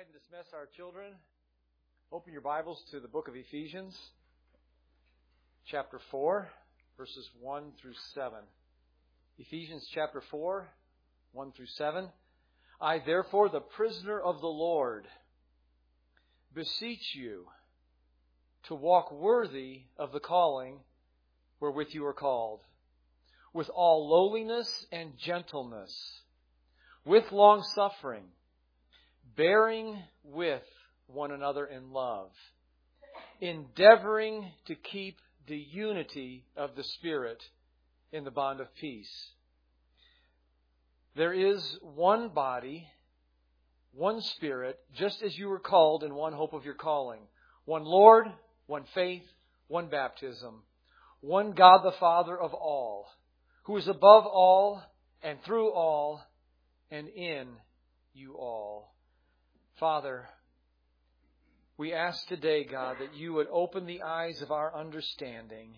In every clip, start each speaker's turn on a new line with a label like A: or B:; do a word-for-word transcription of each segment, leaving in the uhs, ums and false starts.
A: ahead and dismiss our children. Open your Bibles to the book of Ephesians, chapter four, verses one through seven. Ephesians chapter four, one through seven. I, therefore, the prisoner of the Lord, beseech you to walk worthy of the calling wherewith you are called, with all lowliness and gentleness, with long-suffering, bearing with one another in love, endeavoring to keep the unity of the Spirit in the bond of peace. There is one body, one Spirit, just as you were called in one hope of your calling. One Lord, one faith, one baptism, one God the Father of all, who is above all and through all and in you all. Father, we ask today, God, that you would open the eyes of our understanding.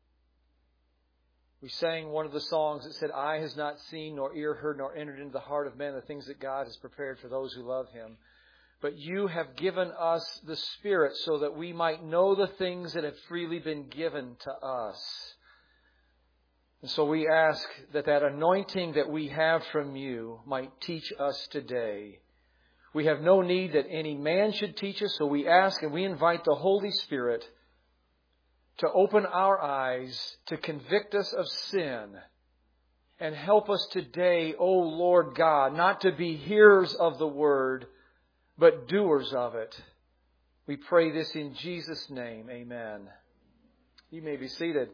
A: We sang one of the songs that said, Eye has not seen, nor ear heard, nor entered into the heart of man the things that God has prepared for those who love Him. But you have given us the Spirit so that we might know the things that have freely been given to us. And so we ask that that anointing that we have from you might teach us today. We have no need that any man should teach us, so we ask and we invite the Holy Spirit to open our eyes, to convict us of sin, and help us today, O Lord God, not to be hearers of the word, but doers of it. We pray this in Jesus' name. Amen. You may be seated.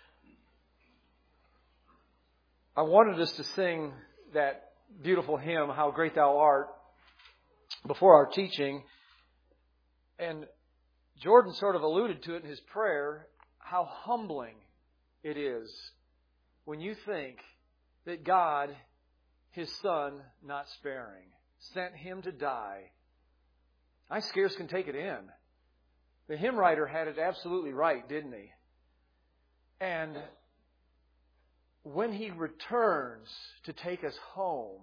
A: I wanted us to sing that beautiful hymn, How Great Thou Art, before our teaching. And Jordan sort of alluded to it in his prayer, how humbling it is when you think that God, His Son, not sparing, sent Him to die. I scarce can take it in. The hymn writer had it absolutely right, didn't he? And when He returns to take us home,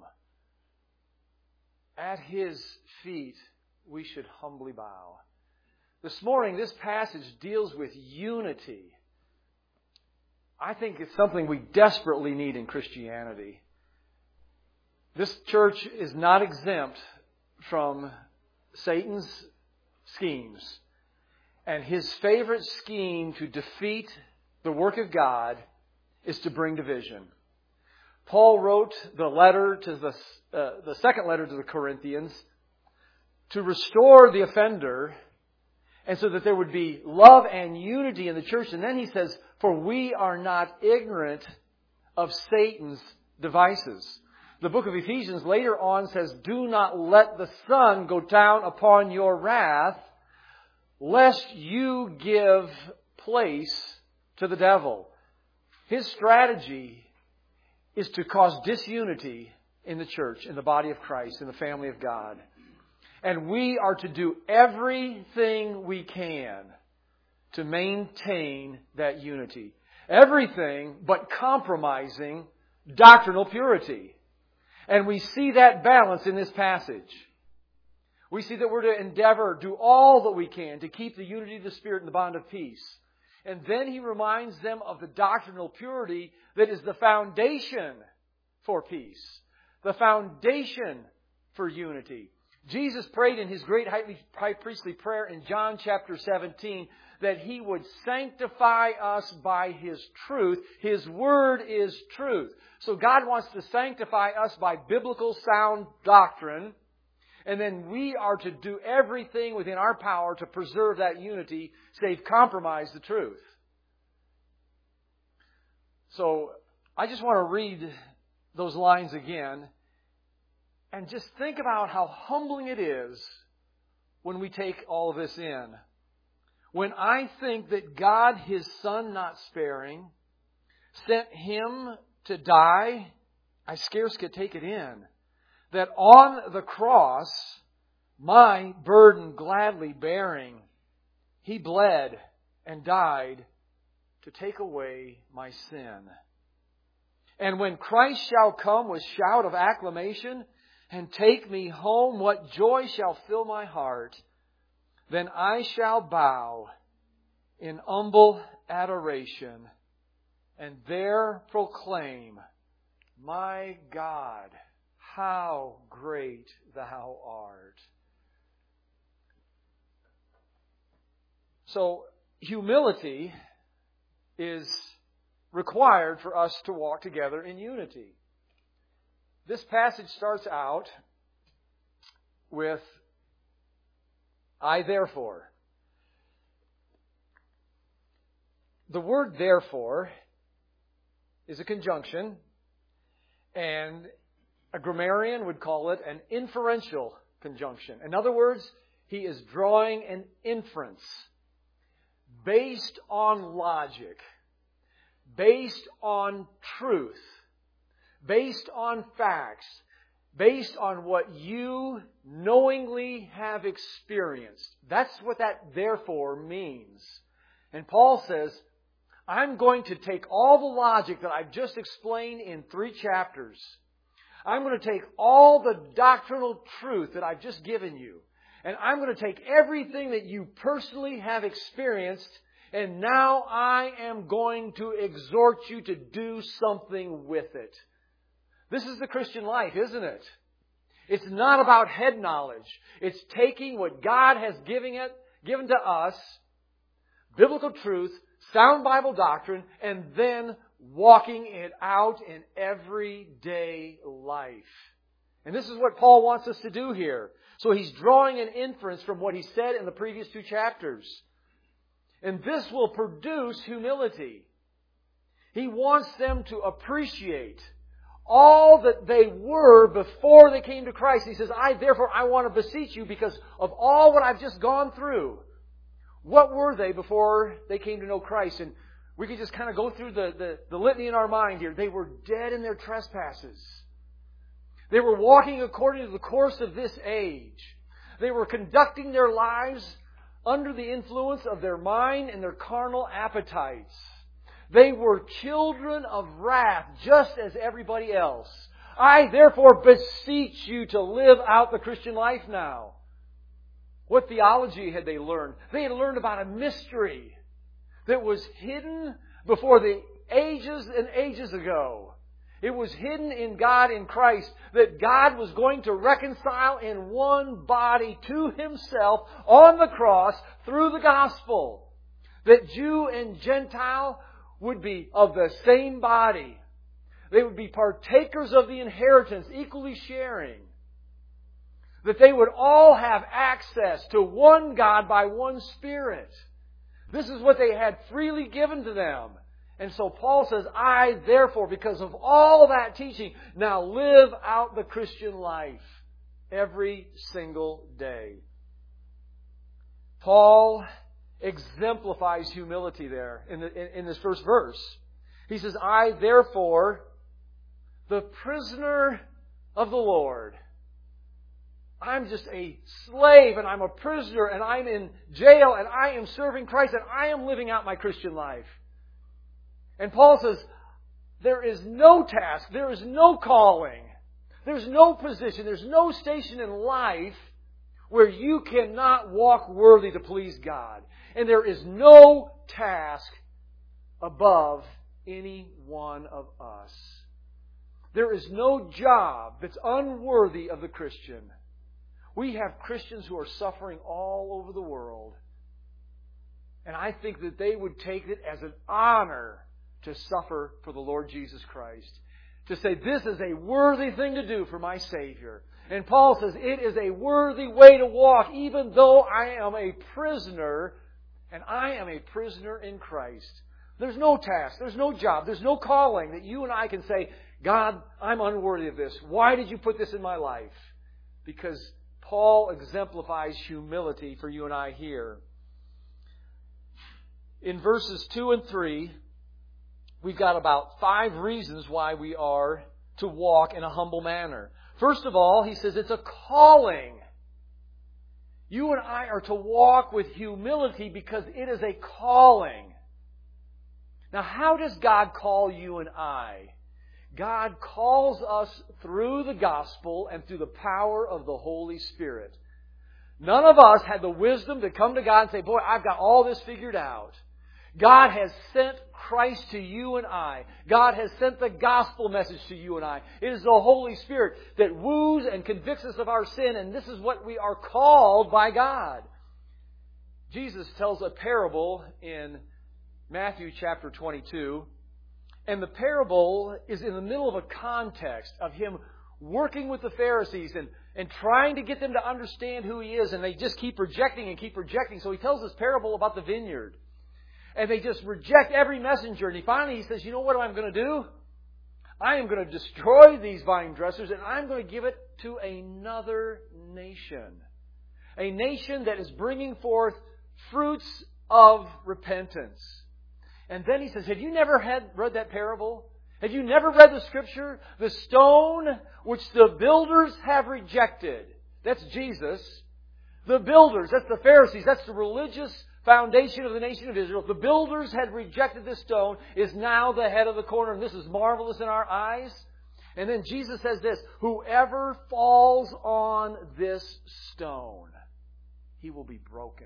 A: at His feet we should humbly bow. This morning, this passage deals with unity. I think it's something we desperately need in Christianity. This church is not exempt from Satan's schemes. And his favorite scheme to defeat the work of God is to bring division. Paul wrote the letter to the uh, the second letter to the Corinthians to restore the offender, and so that there would be love and unity in the church. And then he says, for we are not ignorant of Satan's devices. The book of Ephesians later on says, do not let the sun go down upon your wrath, lest you give place to the devil. His strategy is to cause disunity in the church, in the body of Christ, in the family of God. And we are to do everything we can to maintain that unity. Everything but compromising doctrinal purity. And we see that balance in this passage. We see that we're to endeavor, do all that we can to keep the unity of the Spirit in the bond of peace. And then he reminds them of the doctrinal purity that is the foundation for peace. The foundation for unity. Jesus prayed in His great high priestly prayer in John chapter seventeen that He would sanctify us by His truth. His Word is truth. So God wants to sanctify us by biblical sound doctrine. And then we are to do everything within our power to preserve that unity, save compromise the truth. So I just want to read those lines again and just think about how humbling it is when we take all of this in. When I think that God, His Son not sparing, sent Him to die, I scarce could take it in. That on the cross, my burden gladly bearing, He bled and died to take away my sin. And when Christ shall come with shout of acclamation, and take me home, what joy shall fill my heart? Then I shall bow in humble adoration and there proclaim, my God, how great Thou art. So, humility is required for us to walk together in unity. This passage starts out with, I therefore. The word therefore is a conjunction, and a grammarian would call it an inferential conjunction. In other words, he is drawing an inference based on logic, based on truth, based on facts, based on what you knowingly have experienced. That's what that therefore means. And Paul says, I'm going to take all the logic that I've just explained in three chapters. I'm going to take all the doctrinal truth that I've just given you. And I'm going to take everything that you personally have experienced, and now I am going to exhort you to do something with it. This is the Christian life, isn't it? It's not about head knowledge. It's taking what God has given it, given to us, biblical truth, sound Bible doctrine, and then walking it out in everyday life. And this is what Paul wants us to do here. So he's drawing an inference from what he said in the previous two chapters. And this will produce humility. He wants them to appreciate all that they were before they came to Christ. He says, I therefore, I want to beseech you because of all what I've just gone through. What were they before they came to know Christ? And we could just kind of go through the, the, the litany in our mind here. They were dead in their trespasses. They were walking according to the course of this age. They were conducting their lives under the influence of their mind and their carnal appetites. They were children of wrath, just as everybody else. I therefore beseech you to live out the Christian life now. What theology had they learned? They had learned about a mystery that was hidden before the ages and ages ago. It was hidden in God in Christ, that God was going to reconcile in one body to Himself on the cross through the gospel. That Jew and Gentile would be of the same body. They would be partakers of the inheritance, equally sharing. That they would all have access to one God by one Spirit. This is what they had freely given to them. And so Paul says, I therefore, because of all that teaching, now live out the Christian life every single day. Paul exemplifies humility there in, the, in, in this first verse. He says, I therefore, the prisoner of the Lord. I'm just a slave and I'm a prisoner and I'm in jail and I am serving Christ and I am living out my Christian life. And Paul says, there is no task, there is no calling, there's no position, there's no station in life where you cannot walk worthy to please God. And there is no task above any one of us. There is no job that's unworthy of the Christian. We have Christians who are suffering all over the world. And I think that they would take it as an honor to suffer for the Lord Jesus Christ. To say, this is a worthy thing to do for my Savior. And Paul says, it is a worthy way to walk, even though I am a prisoner, and I am a prisoner in Christ. There's no task, there's no job, there's no calling that you and I can say, God, I'm unworthy of this. Why did you put this in my life? Because Paul exemplifies humility for you and I here. In verses two and three, we've got about five reasons why we are to walk in a humble manner. First of all, he says it's a calling. You and I are to walk with humility because it is a calling. Now, how does God call you and I? God calls us through the gospel and through the power of the Holy Spirit. None of us had the wisdom to come to God and say, boy, I've got all this figured out. God has sent Christ to you and I. God has sent the gospel message to you and I. It is the Holy Spirit that woos and convicts us of our sin, and this is what we are called by God. Jesus tells a parable in Matthew chapter twenty-two, and the parable is in the middle of a context of Him working with the Pharisees and, and trying to get them to understand who He is, and they just keep rejecting and keep rejecting. So He tells this parable about the vineyard. And they just reject every messenger. And he finally he says, you know what I'm going to do? I am going to destroy these vine dressers and I'm going to give it to another nation. A nation that is bringing forth fruits of repentance. And then he says, have you never had read that parable? Have you never read the Scripture? The stone which the builders have rejected. That's Jesus. The builders, that's the Pharisees, that's the religious foundation of the nation of Israel. The builders had rejected this stone, is now the head of the corner, and this is marvelous in our eyes. And then Jesus says this, whoever falls on this stone, he will be broken.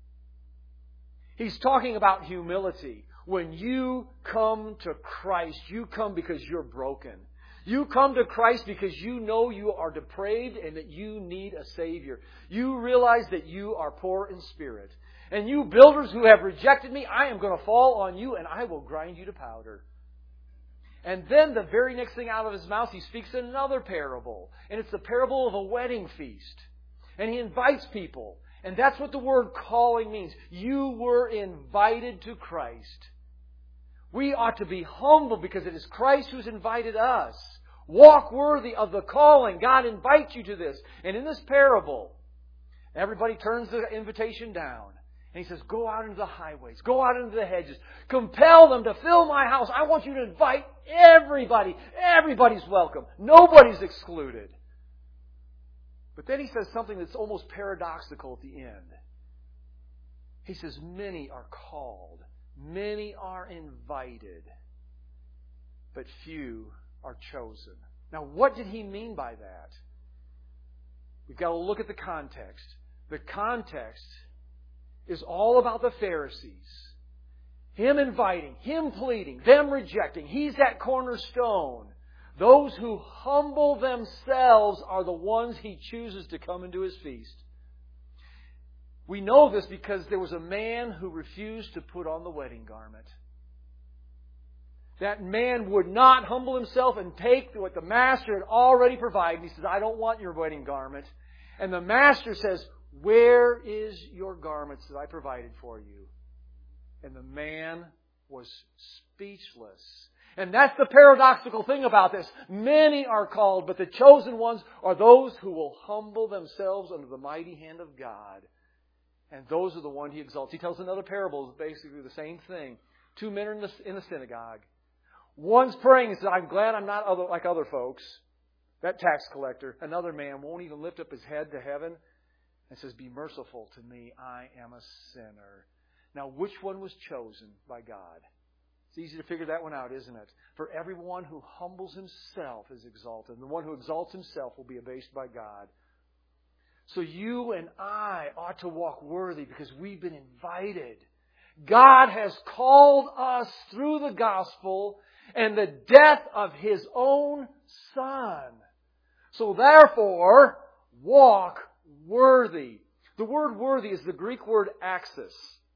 A: He's talking about humility. When you come to Christ, you come because you're broken. You come to Christ because you know you are depraved and that you need a Savior. You realize that you are poor in spirit. And you builders who have rejected me, I am going to fall on you and I will grind you to powder. And then the very next thing out of His mouth, He speaks another parable. And it's the parable of a wedding feast. And He invites people. And that's what the word calling means. You were invited to Christ. We ought to be humble because it is Christ who's invited us. Walk worthy of the calling. God invites you to this. And in this parable, everybody turns the invitation down. And He says, go out into the highways. Go out into the hedges. Compel them to fill my house. I want you to invite everybody. Everybody's welcome. Nobody's excluded. But then He says something that's almost paradoxical at the end. He says, many are called. Many are invited. But few are chosen. Now, what did He mean by that? We've got to look at the context. The context is all about the Pharisees. Him inviting, Him pleading, them rejecting. He's that cornerstone. Those who humble themselves are the ones He chooses to come into His feast. We know this because there was a man who refused to put on the wedding garment. That man would not humble himself and take what the master had already provided. He says, I don't want your wedding garment. And the master says, where is your garments that I provided for you? And the man was speechless. And that's the paradoxical thing about this. Many are called, but the chosen ones are those who will humble themselves under the mighty hand of God. And those are the ones He exalts. He tells another parable, basically the same thing. Two men are in the, in the synagogue. One's praying and says, I'm glad I'm not other, like other folks. That tax collector. Another man won't even lift up his head to heaven and says, be merciful to me, I am a sinner. Now, which one was chosen by God? It's easy to figure that one out, isn't it? For everyone who humbles himself is exalted, and the one who exalts himself will be abased by God. So you and I ought to walk worthy because we've been invited. God has called us through the gospel and the death of His own Son. So therefore, walk worthy. The word worthy is the Greek word axis.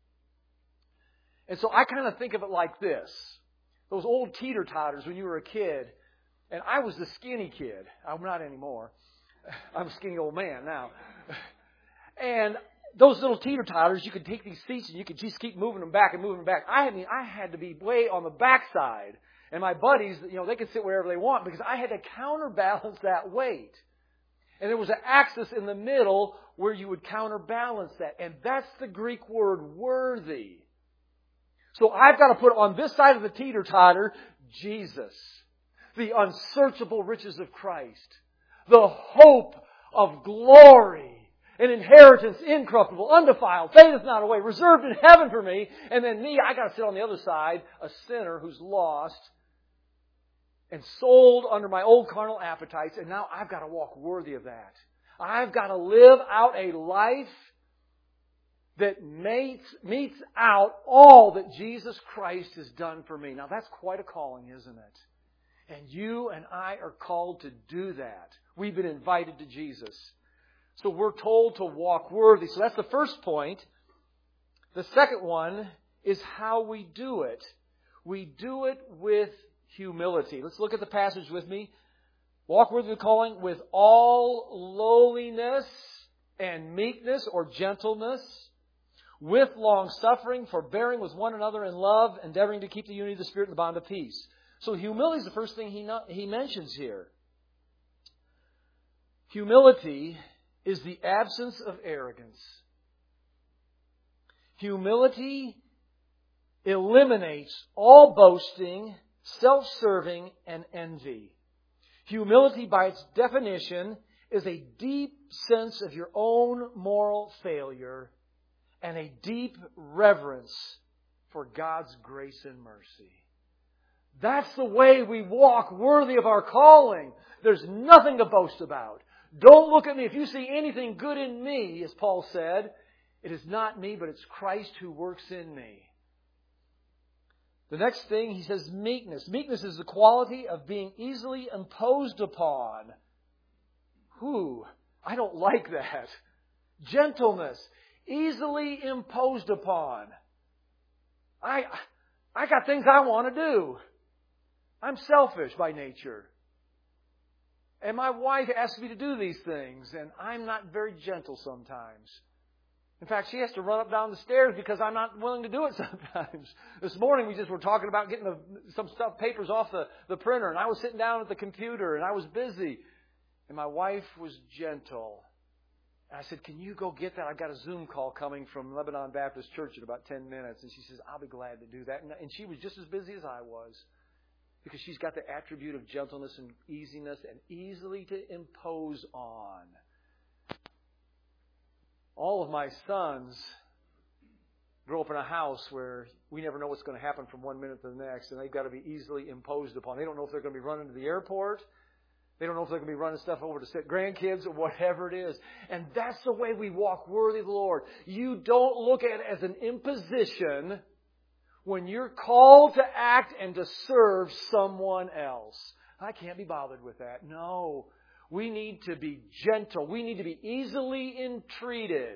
A: And so I kind of think of it like this. Those old teeter-totters when you were a kid. And I was the skinny kid. I'm not anymore. I'm a skinny old man now. And those little teeter-totters, you could take these seats and you could just keep moving them back and moving them back. I had, I had to be way on the backside. And my buddies, you know, they could sit wherever they want because I had to counterbalance that weight. And there was an axis in the middle where you would counterbalance that. And that's the Greek word worthy. So I've got to put on this side of the teeter-totter, Jesus. The unsearchable riches of Christ. The hope of glory. An inheritance incorruptible, undefiled, fadeth not away, reserved in heaven for me. And then me, I got to sit on the other side, a sinner who's lost. and sold under my old carnal appetites, and now I've got to walk worthy of that. I've got to live out a life that meets, meets out all that Jesus Christ has done for me. Now that's quite a calling, isn't it? And you and I are called to do that. We've been invited to Jesus. So we're told to walk worthy. So that's the first point. The second one is how we do it. We do it with humility. Let's look at the passage with me. Walk worthy of the calling with all lowliness and meekness or gentleness, with long suffering, forbearing with one another in love, endeavoring to keep the unity of the Spirit in the bond of peace. So humility is the first thing he, not, he mentions here. Humility is the absence of arrogance. Humility eliminates all boasting, self-serving, and envy. Humility, by its definition, is a deep sense of your own moral failure and a deep reverence for God's grace and mercy. That's the way we walk worthy of our calling. There's nothing to boast about. Don't look at me. If you see anything good in me, as Paul said, it is not me, but it's Christ who works in me. The next thing, he says meekness. Meekness is the quality of being easily imposed upon. Whew, I don't like that. Gentleness, easily imposed upon. I, I got things I want to do. I'm selfish by nature. And my wife asks me to do these things, and I'm not very gentle sometimes. In fact, she has to run up down the stairs because I'm not willing to do it sometimes. This morning we just were talking about getting the, some stuff, papers off the, the printer, and I was sitting down at the computer, and I was busy. And my wife was gentle. And I said, can you go get that? I've got a Zoom call coming from Lebanon Baptist Church in about ten minutes. And she says, I'll be glad to do that. And, and she was just as busy as I was. Because she's got the attribute of gentleness and easiness and easily to impose on. All of my sons grow up in a house where we never know what's going to happen from one minute to the next, and they've got to be easily imposed upon. They don't know if they're going to be running to the airport. They don't know if they're going to be running stuff over to grandkids or whatever it is. And that's the way we walk worthy of the Lord. You don't look at it as an imposition when you're called to act and to serve someone else. I can't be bothered with that. No. We need to be gentle. We need to be easily entreated.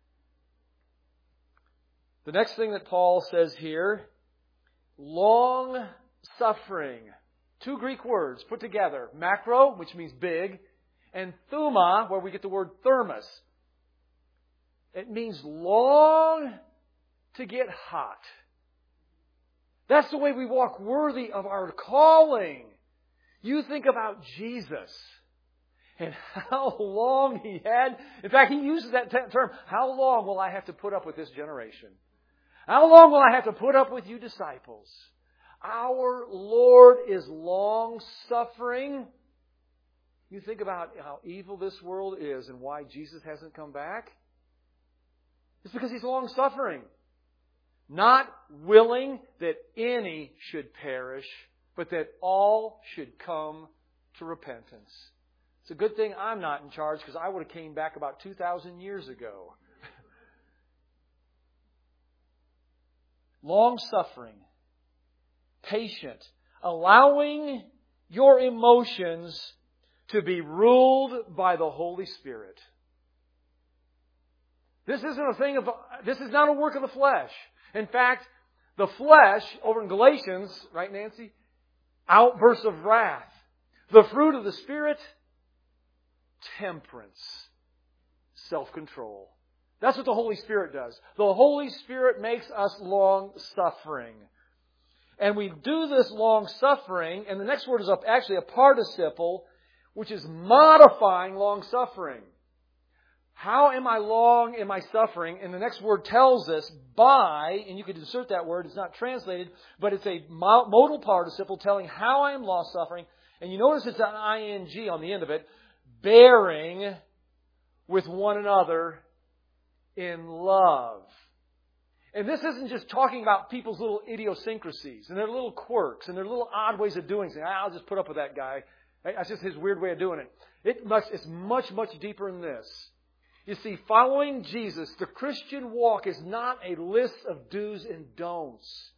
A: The next thing that Paul says here, long suffering. Two Greek words put together. Macro, which means big, and thuma, where we get the word thermos. It means long to get hot. That's the way we walk worthy of our calling. You think about Jesus and how long He had. In fact, He uses that term, how long will I have to put up with this generation? How long will I have to put up with you disciples? Our Lord is long-suffering. You think about how evil this world is and why Jesus hasn't come back. It's because He's long-suffering. Not willing that any should perish, but that all should come to repentance. It's a good thing I'm not in charge, because I would have came back about two thousand years ago. Long-suffering, patient, allowing your emotions to be ruled by the Holy Spirit. This isn't a thing of, this is not a work of the flesh. In fact, the flesh, over in Galatians, right, Nancy? Outbursts of wrath. The fruit of the Spirit, temperance, self-control. That's what the Holy Spirit does. The Holy Spirit makes us long-suffering. And we do this long-suffering, and the next word is actually a participle, which is modifying long-suffering. How am I long in my suffering? And the next word tells us by, and you could insert that word, it's not translated, but it's a modal participle telling how I am long-suffering. And you notice it's an ing on the end of it, bearing with one another in love. And this isn't just talking about people's little idiosyncrasies and their little quirks and their little odd ways of doing things. I'll just put up with that guy. That's just his weird way of doing it. It must, it's much, much deeper than this. You see, following Jesus, the Christian walk is not a list of do's and don'ts.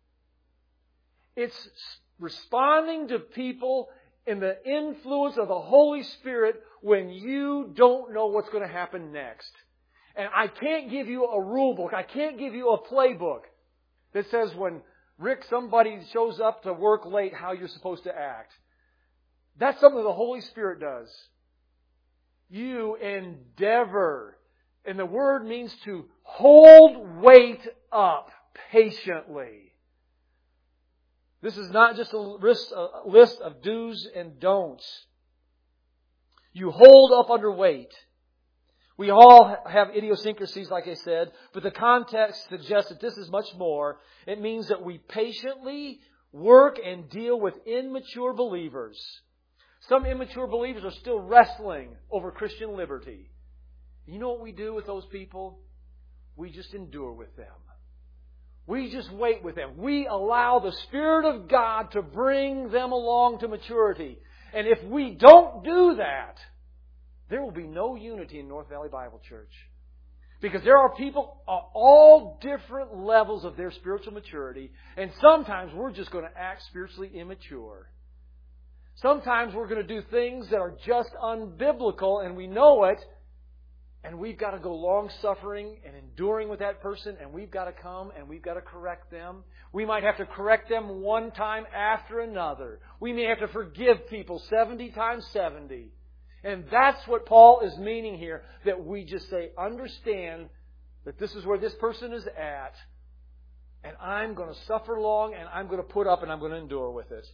A: It's responding to people in the influence of the Holy Spirit when you don't know what's going to happen next. And I can't give you a rule book. I can't give you a playbook that says when Rick, somebody shows up to work late, how you're supposed to act. That's something the Holy Spirit does. You endeavor. And the word means to hold weight up patiently. This is not just a list, a list of do's and don'ts. You hold up under weight. We all have idiosyncrasies, like I said, but the context suggests that this is much more. It means that we patiently work and deal with immature believers. Some immature believers are still wrestling over Christian liberty. You know what we do with those people? We just endure with them. We just wait with them. We allow the Spirit of God to bring them along to maturity. And if we don't do that, there will be no unity in North Valley Bible Church. Because there are people at all different levels of their spiritual maturity. And sometimes we're just going to act spiritually immature. Sometimes we're going to do things that are just unbiblical and we know it. And we've got to go long-suffering and enduring with that person. And we've got to come and we've got to correct them. We might have to correct them one time after another. We may have to forgive people seventy times seventy. And that's what Paul is meaning here. That we just say, understand that this is where this person is at. And I'm going to suffer long and I'm going to put up and I'm going to endure with it.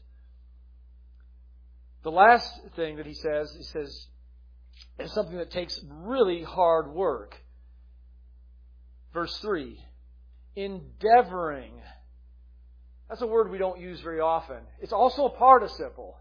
A: The last thing that he says, he says, is something that takes really hard work. Verse three. Endeavoring. That's a word we don't use very often. It's also a participle.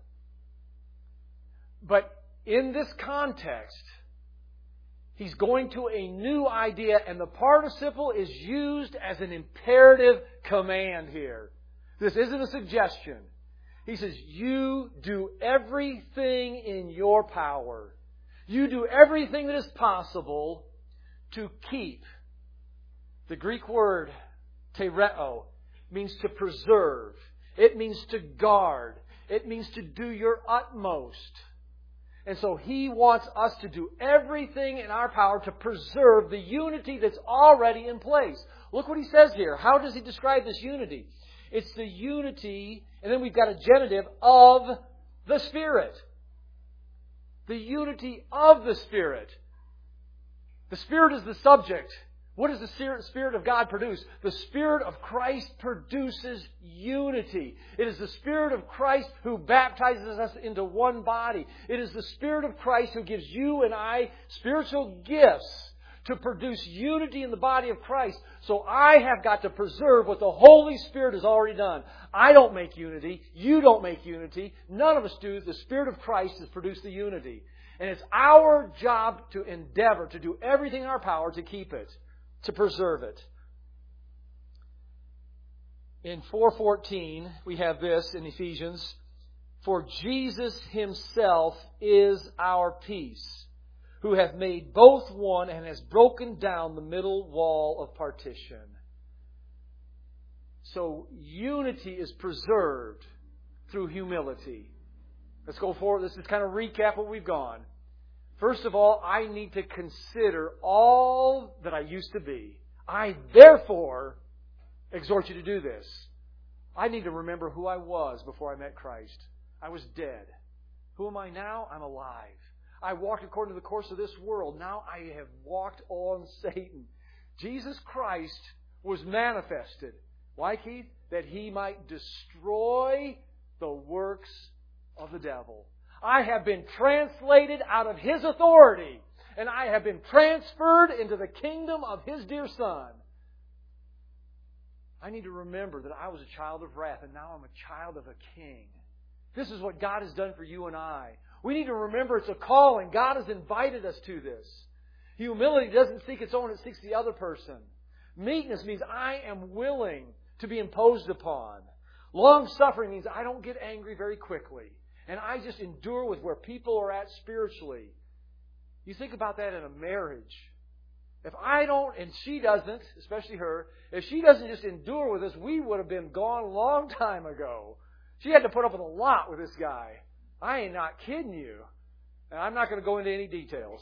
A: But in this context, he's going to a new idea, and the participle is used as an imperative command here. This isn't a suggestion. He says, you do everything in your power. You do everything that is possible to keep. The Greek word, tereo, means to preserve. It means to guard. It means to do your utmost. And so He wants us to do everything in our power to preserve the unity that's already in place. Look what he says here. How does he describe this unity? It's the unity, and then we've got a genitive, of the Spirit. The unity of the Spirit. The Spirit is the subject. What does the Spirit of God produce? The Spirit of Christ produces unity. It is the Spirit of Christ who baptizes us into one body. It is the Spirit of Christ who gives you and I spiritual gifts to produce unity in the body of Christ. So I have got to preserve what the Holy Spirit has already done. I don't make unity. You don't make unity. None of us do. The Spirit of Christ has produced the unity. And it's our job to endeavor, to do everything in our power to keep it, to preserve it. In four fourteen, we have this in Ephesians. For Jesus Himself is our peace, who hath made both one and has broken down the middle wall of partition. So unity is preserved through humility. Let's go forward. Let's just kind of recap what we've gone. First of all, I need to consider all that I used to be. I therefore exhort you to do this. I need to remember who I was before I met Christ. I was dead. Who am I now? I'm alive. I walked according to the course of this world. Now I have walked on Satan. Jesus Christ was manifested. Why, Keith? That He might destroy the works of the devil. I have been translated out of His authority, and I have been transferred into the kingdom of His dear Son. I need to remember that I was a child of wrath, and now I'm a child of a king. This is what God has done for you and I. We need to remember it's a calling. God has invited us to this. Humility doesn't seek its own, it seeks the other person. Meekness means I am willing to be imposed upon. Long-suffering means I don't get angry very quickly. And I just endure with where people are at spiritually. You think about that in a marriage. If I don't, and she doesn't, especially her, if she doesn't just endure with us, we would have been gone a long time ago. She had to put up with a lot with this guy. I ain't not kidding you. And I'm not going to go into any details.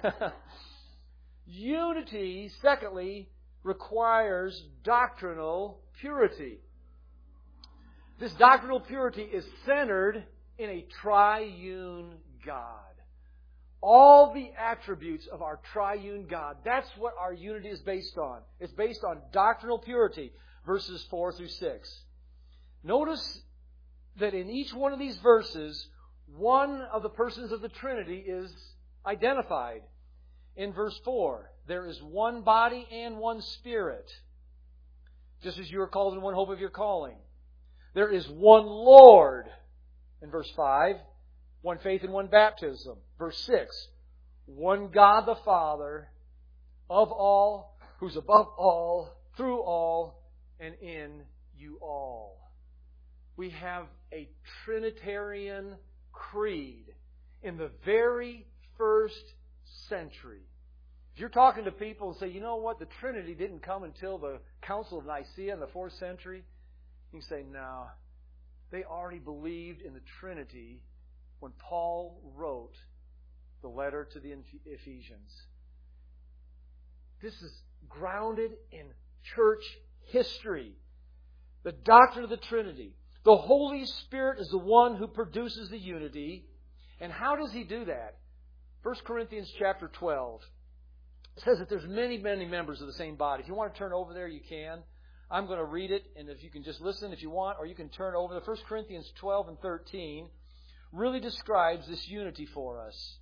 A: Unity, secondly, requires doctrinal purity. This doctrinal purity is centered in a triune God. All the attributes of our triune God. That's what our unity is based on. It's based on doctrinal purity. Verses four through six. Notice that in each one of these verses, one of the persons of the Trinity is identified. In verse four, there is one body and one Spirit, just as you are called in one hope of your calling. There is one Lord. In verse five, one faith and one baptism. Verse six, one God the Father, of all, who's above all, through all, and in you all. We have a Trinitarian creed in the very first century. If you're talking to people and say, you know what, the Trinity didn't come until the Council of Nicaea in the fourth century, you can say, no, they already believed in the Trinity when Paul wrote the letter to the Ephesians. This is grounded in church history. The doctrine of the Trinity. The Holy Spirit is the one who produces the unity. And how does He do that? First Corinthians chapter twelve says that there's many, many members of the same body. If you want to turn over there, you can. I'm going to read it, and if you can just listen if you want, or you can turn over. The First Corinthians twelve and thirteen really describes this unity for us.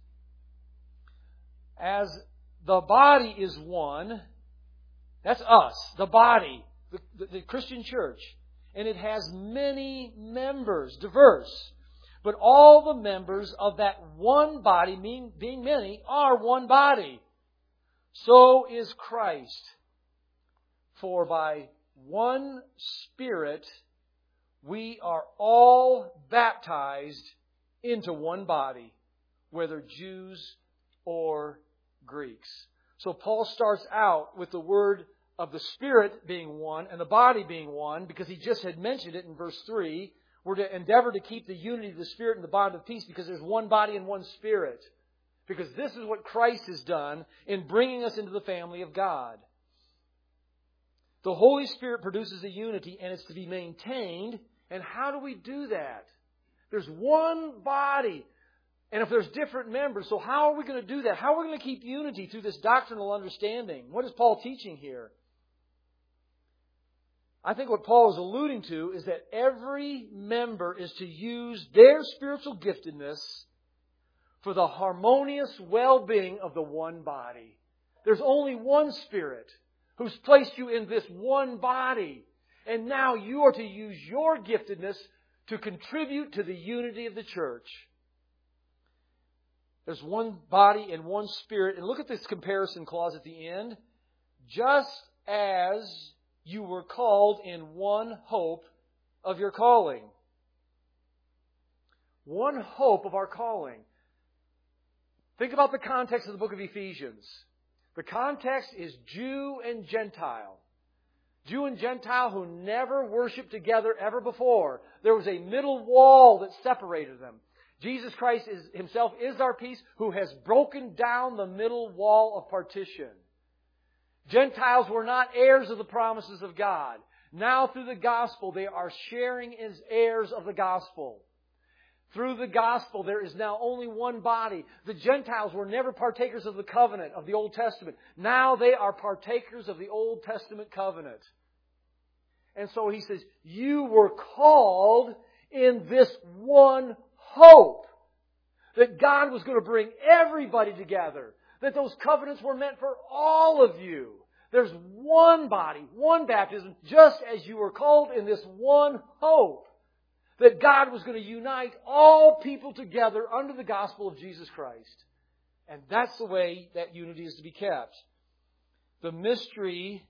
A: As the body is one, that's us, the body, the, the, the Christian church. And it has many members, diverse. But all the members of that one body, being, being many, are one body. So is Christ. For by one Spirit we are all baptized into one body, whether Jews or Greeks. So Paul starts out with the word of the Spirit being one and the body being one, because he just had mentioned it in verse three. We're to endeavor to keep the unity of the Spirit and the bond of peace, because there's one body and one Spirit. Because this is what Christ has done in bringing us into the family of God. The Holy Spirit produces a unity, and it's to be maintained. And how do we do that? There's one body. And if there's different members, so how are we going to do that? How are we going to keep unity through this doctrinal understanding? What is Paul teaching here? I think what Paul is alluding to is that every member is to use their spiritual giftedness for the harmonious well-being of the one body. There's only one Spirit who's placed you in this one body. And now you are to use your giftedness to contribute to the unity of the church. There's one body and one Spirit. And look at this comparison clause at the end. Just as you were called in one hope of your calling. One hope of our calling. Think about the context of the book of Ephesians. The context is Jew and Gentile. Jew and Gentile who never worshiped together ever before. There was a middle wall that separated them. Jesus Christ is, Himself is our peace, who has broken down the middle wall of partition. Gentiles were not heirs of the promises of God. Now through the gospel they are sharing as heirs of the gospel. Through the gospel there is now only one body. The Gentiles were never partakers of the covenant of the Old Testament. Now they are partakers of the Old Testament covenant. And so he says, you were called in this one hope that God was going to bring everybody together. That those covenants were meant for all of you. There's one body, one baptism, just as you were called in this one hope. That God was going to unite all people together under the gospel of Jesus Christ. And that's the way that unity is to be kept. The mystery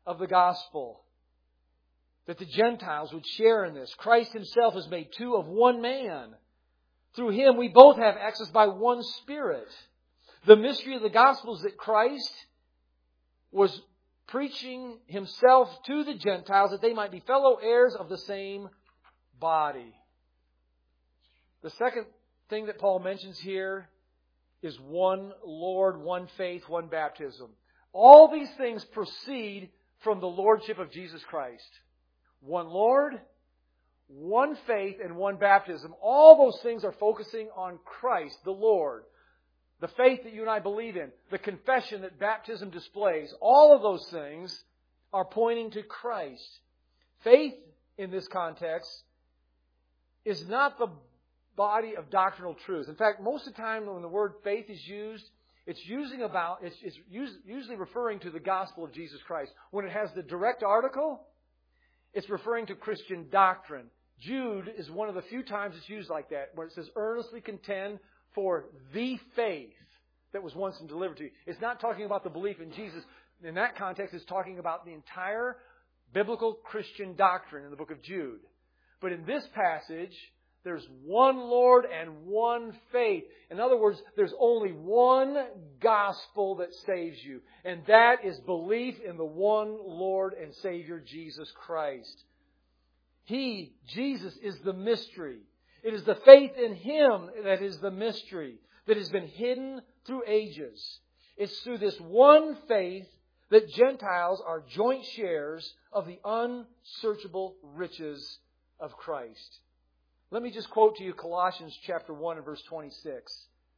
A: of the gospel. That the Gentiles would share in this. Christ Himself has made two of one man. Through Him we both have access by one Spirit. The mystery of the gospel is that Christ was preaching Himself to the Gentiles that they might be fellow heirs of the same body. The second thing that Paul mentions here is one Lord, one faith, one baptism. All these things proceed from the Lordship of Jesus Christ. One Lord, one faith, and one baptism. All those things are focusing on Christ, the Lord. The faith that you and I believe in, the confession that baptism displays, all of those things are pointing to Christ. Faith, in this context, is not the body of doctrinal truth. In fact, most of the time when the word faith is used, it's using about it's, it's usually referring to the gospel of Jesus Christ. When it has the direct article, it's referring to Christian doctrine. Jude is one of the few times it's used like that, where it says, earnestly contend for the faith that was once delivered to you. It's not talking about the belief in Jesus. In that context, it's talking about the entire biblical Christian doctrine in the book of Jude. But in this passage, there's one Lord and one faith. In other words, there's only one gospel that saves you. And that is belief in the one Lord and Savior, Jesus Christ. He, Jesus, is the mystery. It is the faith in Him that is the mystery that has been hidden through ages. It's through this one faith that Gentiles are joint shares of the unsearchable riches of Christ. Let me just quote to you Colossians chapter one and verse twenty-six.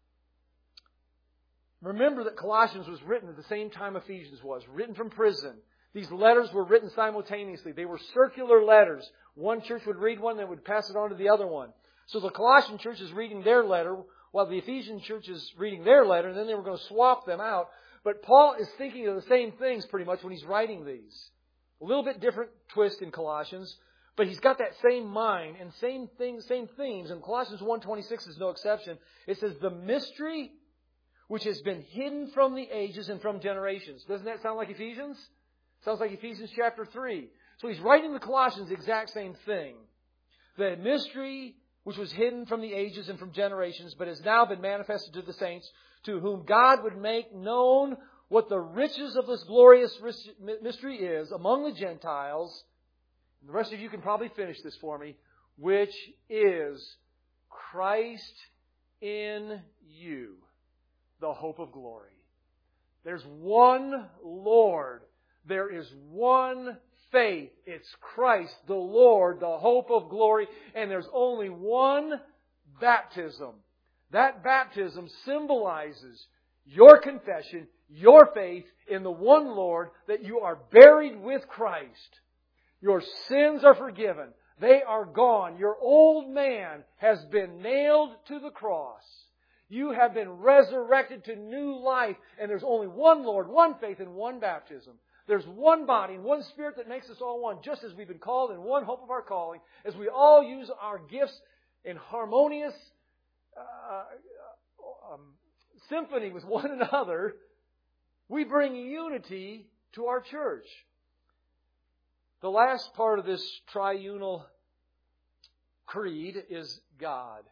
A: Remember that Colossians was written at the same time Ephesians was, written from prison. These letters were written simultaneously. They were circular letters. One church would read one, they would pass it on to the other one. So the Colossian church is reading their letter, while the Ephesian church is reading their letter, and then they were going to swap them out. But Paul is thinking of the same things pretty much when he's writing these. A little bit different twist in Colossians, but he's got that same mind and same things, same themes. And Colossians one twenty-six is no exception. It says, the mystery which has been hidden from the ages and from generations. Doesn't that sound like Ephesians? Sounds like Ephesians chapter three. So he's writing the Colossians the exact same thing. The mystery which was hidden from the ages and from generations, but has now been manifested to the saints, to whom God would make known what the riches of this glorious mystery is among the Gentiles. And the rest of you can probably finish this for me. Which is Christ in you, the hope of glory. There's one Lord. There is one faith. It's Christ, the Lord, the hope of glory. And there's only one baptism. That baptism symbolizes your confession, your faith in the one Lord, that you are buried with Christ. Your sins are forgiven. They are gone. Your old man has been nailed to the cross. You have been resurrected to new life. And there's only one Lord, one faith, and one baptism. There's one body and one Spirit that makes us all one, just as we've been called in one hope of our calling, as we all use our gifts in harmonious uh, um, symphony with one another. We bring unity to our church. The last part of this triunal creed is God.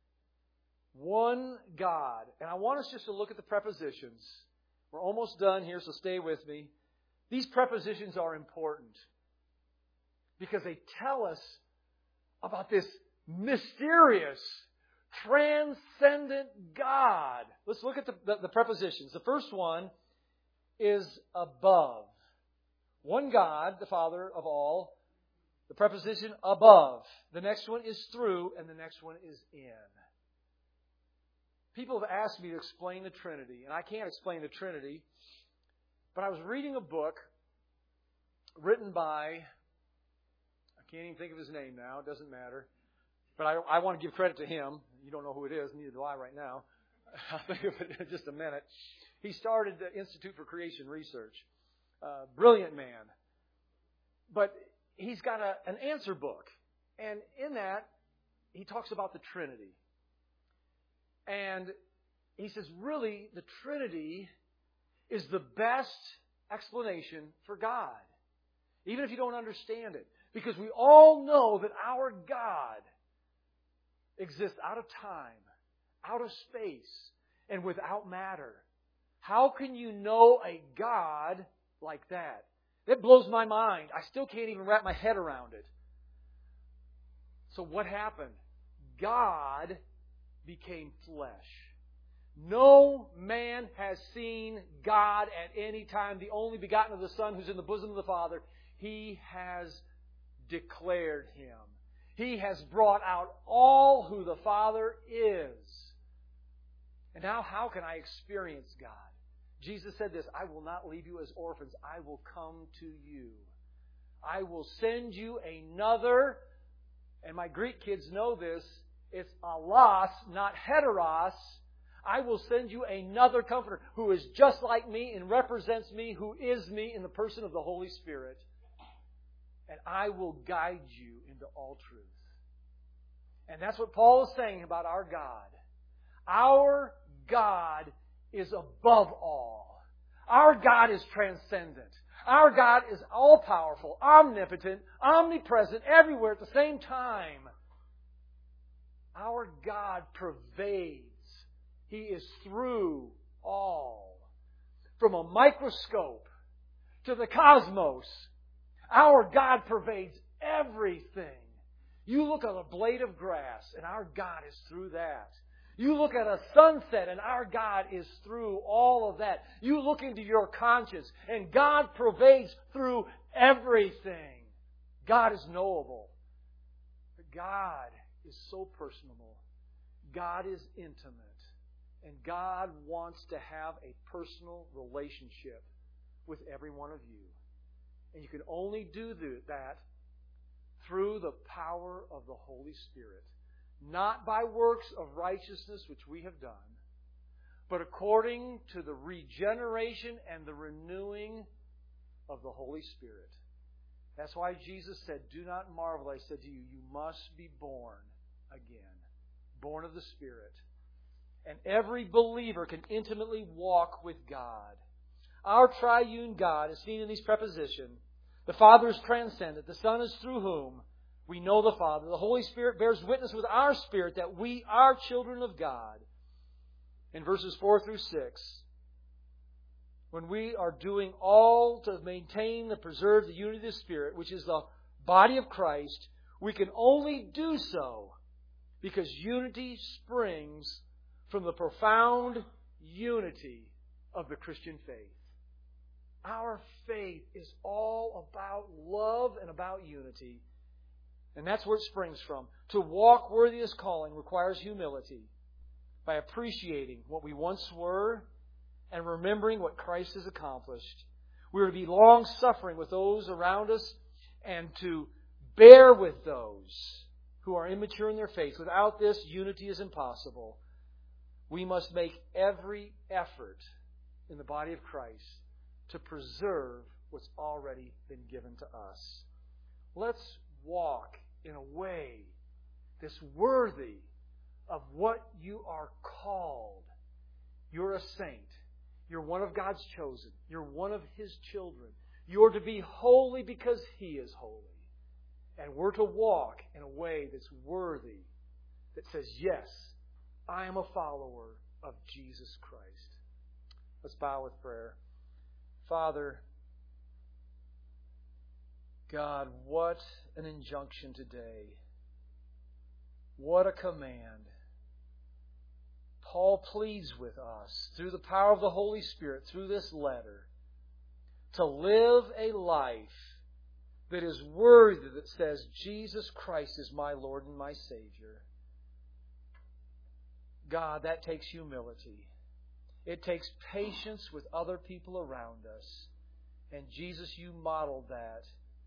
A: One God. And I want us just to look at the prepositions. We're almost done here, so stay with me. These prepositions are important because they tell us about this mysterious, transcendent God. Let's look at the, the, the prepositions. The first one is above. One God, the Father of all. The preposition above. The next one is through, and the next one is in. People have asked me to explain the Trinity, and I can't explain the Trinity. But I was reading a book written by, I can't even think of his name now, it doesn't matter. But I, I want to give credit to him. You don't know who it is, neither do I right now. I'll think of it in just a minute. He started the Institute for Creation Research. Uh, brilliant man. But he's got a, an answer book. And in that, he talks about the Trinity. And he says, really, the Trinity is the best explanation for God. Even if you don't understand it. Because we all know that our God exists out of time, out of space, and without matter. How can you know a God like that? It blows my mind. I still can't even wrap my head around it. So what happened? God became flesh. No man has seen God at any time, the only begotten of the Son who's in the bosom of the Father. He has declared Him. He has brought out all who the Father is. And now how can I experience God? Jesus said this, I will not leave you as orphans. I will come to you. I will send you another, and my Greek kids know this, it's allos, not heteros. I will send you another Comforter who is just like me and represents me, who is me in the person of the Holy Spirit. And I will guide you into all truth. And that's what Paul is saying about our God. Our God is above all. Our God is transcendent. Our God is all-powerful, omnipotent, omnipresent, everywhere at the same time. Our God pervades. He is through all. From a microscope to the cosmos, our God pervades everything. You look at a blade of grass, and our God is through that. You look at a sunset, and our God is through all of that. You look into your conscience, and God pervades through everything. God is knowable. But God is so personable. God is intimate. And God wants to have a personal relationship with every one of you. And you can only do that through the power of the Holy Spirit. Not by works of righteousness which we have done, but according to the regeneration and the renewing of the Holy Spirit. That's why Jesus said, do not marvel, I said to you, you must be born again. Born of the Spirit. And every believer can intimately walk with God. Our triune God is seen in these prepositions. The Father is transcendent. The Son is through whom we know the Father. The Holy Spirit bears witness with our spirit that we are children of God. In verses four through six, when we are doing all to maintain and preserve the unity of the Spirit, which is the body of Christ, we can only do so because unity springs from the profound unity of the Christian faith. Our faith is all about love and about unity. And that's where it springs from. To walk worthy of His calling requires humility by appreciating what we once were and remembering what Christ has accomplished. We are to be long-suffering with those around us and to bear with those who are immature in their faith. Without this, unity is impossible. We must make every effort in the body of Christ to preserve what's already been given to us. Let's walk in a way that's worthy of what you are called. You're a saint. You're one of God's chosen. You're one of His children. You're to be holy because He is holy. And we're to walk in a way that's worthy, that says, yes, I am a follower of Jesus Christ. Let's bow with prayer. Father, God, what an injunction today. What a command. Paul pleads with us through the power of the Holy Spirit, through this letter, to live a life that is worthy, that says, Jesus Christ is my Lord and my Savior. God, that takes humility. It takes patience with other people around us. And Jesus, you modeled that.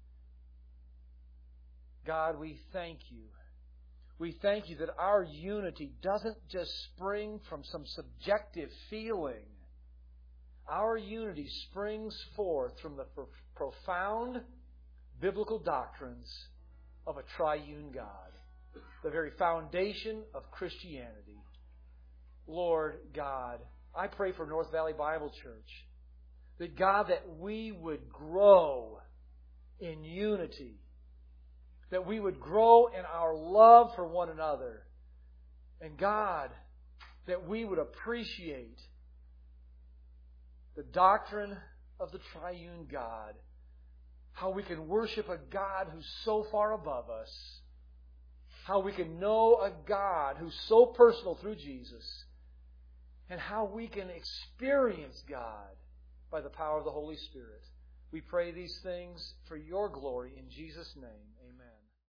A: God, we thank you. We thank you that our unity doesn't just spring from some subjective feeling. Our unity springs forth from the profound biblical doctrines of a triune God, the very foundation of Christianity. Lord God, I pray for North Valley Bible Church that, God, that we would grow in unity. That we would grow in our love for one another. And God, that we would appreciate the doctrine of the triune God. How we can worship a God who's so far above us. How we can know a God who's so personal through Jesus. And how we can experience God by the power of the Holy Spirit. We pray these things for your glory in Jesus' name.